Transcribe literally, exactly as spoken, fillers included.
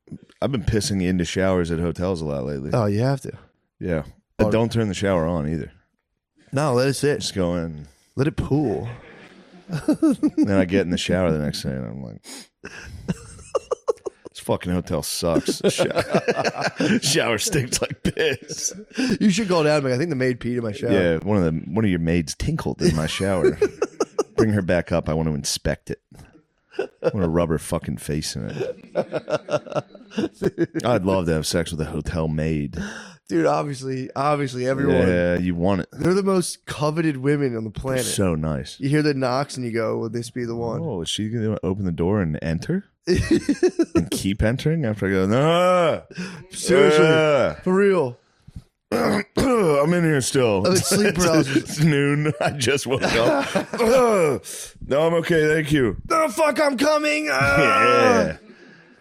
I've been pissing into showers at hotels a lot lately. Oh, you have to. Yeah. But don't turn the shower on either. No, let it sit. Just go in. Let it pool. Then I get in the shower the next day and I'm like, this fucking hotel sucks. Shower, shower stinks like piss. You should call down. Like, I think the maid peed in my shower. Yeah, one of the one of your maids tinkled in my shower. Bring her back up. I want to inspect it. I want to rub her fucking face in it. I'd love to have sex with a hotel maid. Dude, obviously, obviously, everyone. Yeah, you want it. They're the most coveted women on the planet. So nice. You hear the knocks and you go, will this be the one? Oh, is she going to open the door and enter? And keep entering after I go, no. Seriously. Uh, For real. I'm in here still. Oh, it's sleep paralysis. It's noon. I just woke up. No, I'm okay. Thank you. Oh, fuck, I'm coming. Ah! Yeah.